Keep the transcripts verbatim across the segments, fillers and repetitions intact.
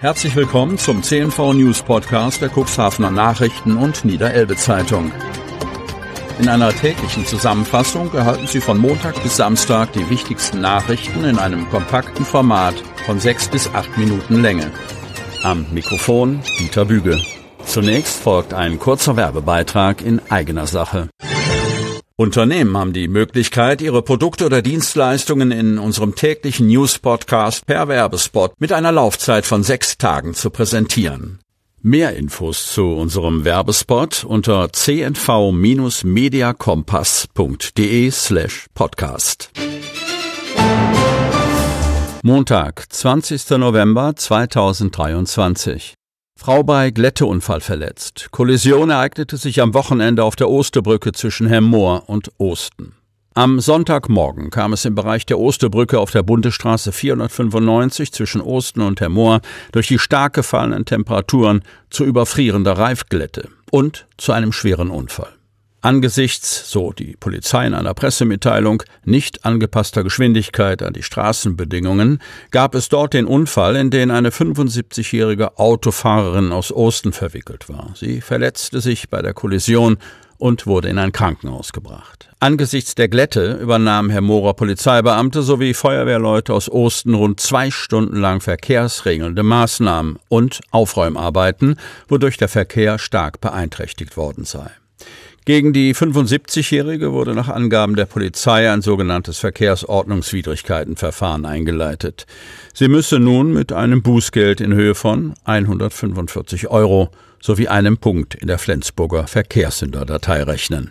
Herzlich willkommen zum C N V News Podcast der Cuxhavener Nachrichten und Niederelbe Zeitung. In einer täglichen Zusammenfassung erhalten Sie von Montag bis Samstag die wichtigsten Nachrichten in einem kompakten Format von sechs bis acht Minuten Länge. Am Mikrofon Dieter Büge. Zunächst folgt ein kurzer Werbebeitrag in eigener Sache. Unternehmen haben die Möglichkeit, ihre Produkte oder Dienstleistungen in unserem täglichen News-Podcast per Werbespot mit einer Laufzeit von sechs Tagen zu präsentieren. Mehr Infos zu unserem Werbespot unter c n v Bindestrich mediakompass punkt de slash podcast. Montag, zwanzigster November zweitausenddreiundzwanzig. Frau bei Glätteunfall verletzt. Kollision ereignete sich am Wochenende auf der Osterbrücke zwischen Hemmoor und Osten. Am Sonntagmorgen kam es im Bereich der Osterbrücke auf der Bundesstraße vierhundertfünfundneunzig zwischen Osten und Hemmoor durch die stark gefallenen Temperaturen zu überfrierender Reifglätte und zu einem schweren Unfall. Angesichts, so die Polizei in einer Pressemitteilung, nicht angepasster Geschwindigkeit an die Straßenbedingungen gab es dort den Unfall, in den eine fünfundsiebzigjährige Autofahrerin aus Osten verwickelt war. Sie verletzte sich bei der Kollision und wurde in ein Krankenhaus gebracht. Angesichts der Glätte übernahmen Hemmoorer Polizeibeamte sowie Feuerwehrleute aus Osten rund zwei Stunden lang verkehrsregelnde Maßnahmen und Aufräumarbeiten, wodurch der Verkehr stark beeinträchtigt worden sei. Gegen die fünfundsiebzigjährige wurde nach Angaben der Polizei ein sogenanntes Verkehrsordnungswidrigkeitenverfahren eingeleitet. Sie müsse nun mit einem Bußgeld in Höhe von hundertfünfundvierzig Euro sowie einem Punkt in der Flensburger Verkehrssünderdatei rechnen.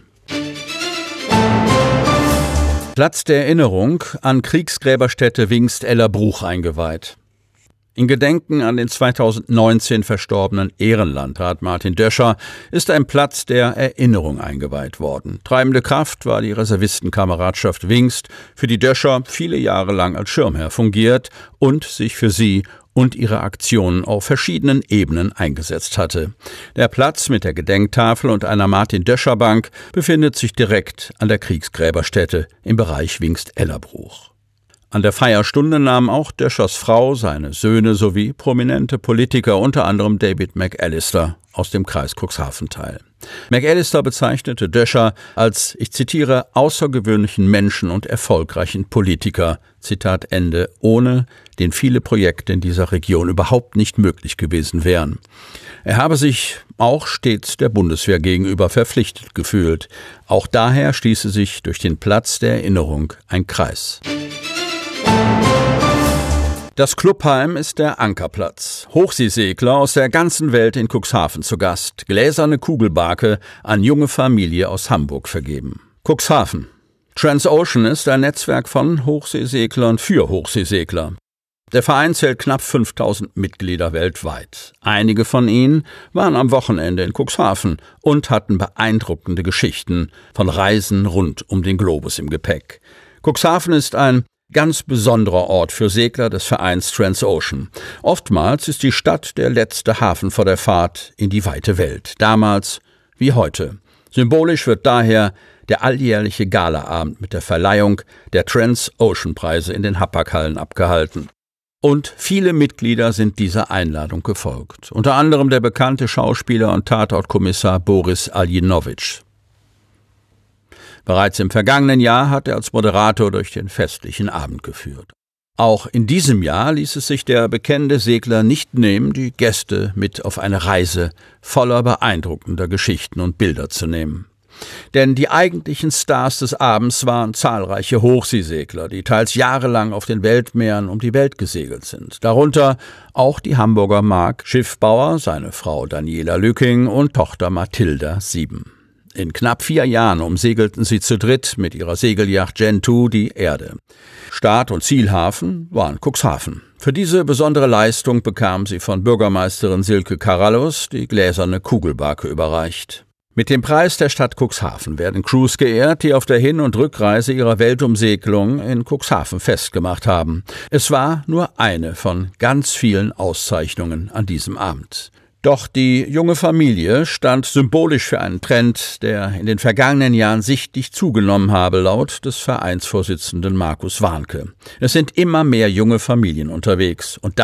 Platz der Erinnerung an Kriegsgräberstätte Wingst-Ellerbruch eingeweiht. In Gedenken an den zweitausendneunzehn verstorbenen Ehrenlandrat Martin Döscher ist ein Platz der Erinnerung eingeweiht worden. Treibende Kraft war die Reservistenkameradschaft Wingst, für die Döscher viele Jahre lang als Schirmherr fungiert und sich für sie und ihre Aktionen auf verschiedenen Ebenen eingesetzt hatte. Der Platz mit der Gedenktafel und einer Martin-Döscher-Bank befindet sich direkt an der Kriegsgräberstätte im Bereich Wingst-Ellerbruch. An der Feierstunde nahmen auch Döschers Frau, seine Söhne sowie prominente Politiker, unter anderem David McAllister aus dem Kreis Cuxhaven teil. McAllister bezeichnete Döscher als, ich zitiere, außergewöhnlichen Menschen und erfolgreichen Politiker, Zitat Ende, ohne den viele Projekte in dieser Region überhaupt nicht möglich gewesen wären. Er habe sich auch stets der Bundeswehr gegenüber verpflichtet gefühlt. Auch daher schließe sich durch den Platz der Erinnerung ein Kreis. Das Clubheim ist der Ankerplatz. Hochseesegler aus der ganzen Welt in Cuxhaven zu Gast. Gläserne Kugelbarke an junge Familie aus Hamburg vergeben. Cuxhaven. Transocean ist ein Netzwerk von Hochseeseglern für Hochseesegler. Der Verein zählt knapp fünftausend Mitglieder weltweit. Einige von ihnen waren am Wochenende in Cuxhaven und hatten beeindruckende Geschichten von Reisen rund um den Globus im Gepäck. Cuxhaven ist ein ganz besonderer Ort für Segler des Vereins Transocean. Oftmals ist die Stadt der letzte Hafen vor der Fahrt in die weite Welt, damals wie heute. Symbolisch wird daher der alljährliche Galaabend mit der Verleihung der Transocean-Preise in den Hapag-Hallen abgehalten. Und viele Mitglieder sind dieser Einladung gefolgt, unter anderem der bekannte Schauspieler und Tatortkommissar Boris Aljinowitsch. Bereits im vergangenen Jahr hat er als Moderator durch den festlichen Abend geführt. Auch in diesem Jahr ließ es sich der bekennende Segler nicht nehmen, die Gäste mit auf eine Reise voller beeindruckender Geschichten und Bilder zu nehmen. Denn die eigentlichen Stars des Abends waren zahlreiche Hochseesegler, die teils jahrelang auf den Weltmeeren um die Welt gesegelt sind. Darunter auch die Hamburger Mark Schiffbauer, seine Frau Daniela Lücking und Tochter Mathilda Sieben. In knapp vier Jahren umsegelten sie zu dritt mit ihrer Segelyacht Gentoo die Erde. Start- und Zielhafen waren Cuxhaven. Für diese besondere Leistung bekam sie von Bürgermeisterin Silke Karallus die gläserne Kugelbarke überreicht. Mit dem Preis der Stadt Cuxhaven werden Crews geehrt, die auf der Hin- und Rückreise ihrer Weltumsegelung in Cuxhaven festgemacht haben. Es war nur eine von ganz vielen Auszeichnungen an diesem Abend. Doch die junge Familie stand symbolisch für einen Trend, der in den vergangenen Jahren sichtlich zugenommen habe, laut des Vereinsvorsitzenden Markus Warnke. Es sind immer mehr junge Familien unterwegs und das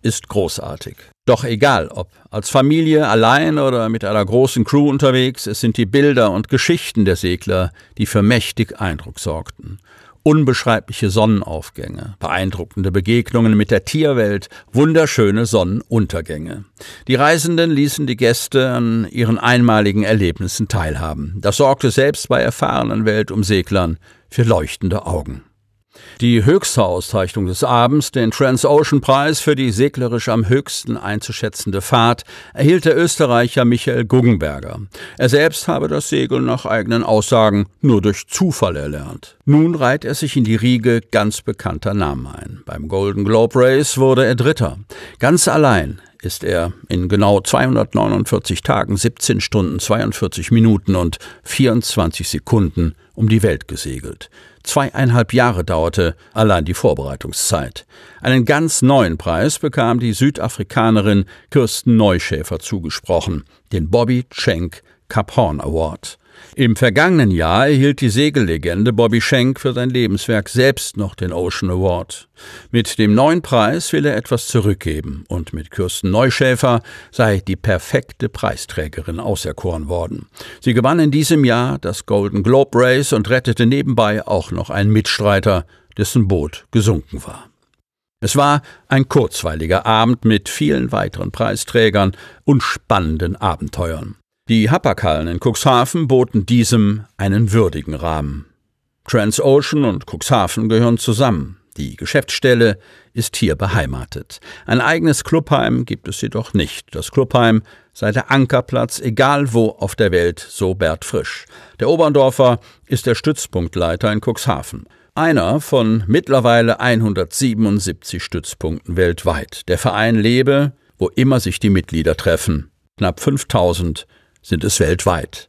ist großartig. Doch egal, ob als Familie, allein oder mit einer großen Crew unterwegs, es sind die Bilder und Geschichten der Segler, die für mächtig Eindruck sorgten. Unbeschreibliche Sonnenaufgänge, beeindruckende Begegnungen mit der Tierwelt, wunderschöne Sonnenuntergänge. Die Reisenden ließen die Gäste an ihren einmaligen Erlebnissen teilhaben. Das sorgte selbst bei erfahrenen Weltumseglern für leuchtende Augen. Die höchste Auszeichnung des Abends, den Transocean-Preis für die seglerisch am höchsten einzuschätzende Fahrt, erhielt der Österreicher Michael Guggenberger. Er selbst habe das Segeln nach eigenen Aussagen nur durch Zufall erlernt. Nun reiht er sich in die Riege ganz bekannter Namen ein. Beim Golden Globe Race wurde er Dritter. Ganz allein ist er in genau zweihundertneunundvierzig Tagen, siebzehn Stunden, zweiundvierzig Minuten und vierundzwanzig Sekunden um die Welt gesegelt. Zweieinhalb Jahre dauerte allein die Vorbereitungszeit. Einen ganz neuen Preis bekam die Südafrikanerin Kirsten Neuschäfer zugesprochen, den Bobby Schenk Cap Horn Award. Im vergangenen Jahr erhielt die Segellegende Bobby Schenk für sein Lebenswerk selbst noch den Ocean Award. Mit dem neuen Preis will er etwas zurückgeben und mit Kirsten Neuschäfer sei die perfekte Preisträgerin auserkoren worden. Sie gewann in diesem Jahr das Golden Globe Race und rettete nebenbei auch noch einen Mitstreiter, dessen Boot gesunken war. Es war ein kurzweiliger Abend mit vielen weiteren Preisträgern und spannenden Abenteuern. Die Hapag-Hallen in Cuxhaven boten diesem einen würdigen Rahmen. Transocean und Cuxhaven gehören zusammen. Die Geschäftsstelle ist hier beheimatet. Ein eigenes Clubheim gibt es jedoch nicht. Das Clubheim sei der Ankerplatz, egal wo auf der Welt, so Bert Frisch. Der Oberndorfer ist der Stützpunktleiter in Cuxhaven. Einer von mittlerweile hundertsiebenundsiebzig Stützpunkten weltweit. Der Verein lebe, wo immer sich die Mitglieder treffen. Knapp fünftausend sind es weltweit.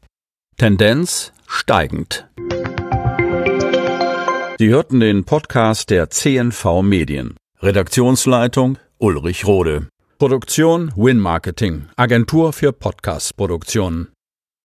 Tendenz steigend. Sie hörten den Podcast der C N V Medien. Redaktionsleitung Ulrich Rode. Produktion Win Marketing, Agentur für Podcast-Produktionen.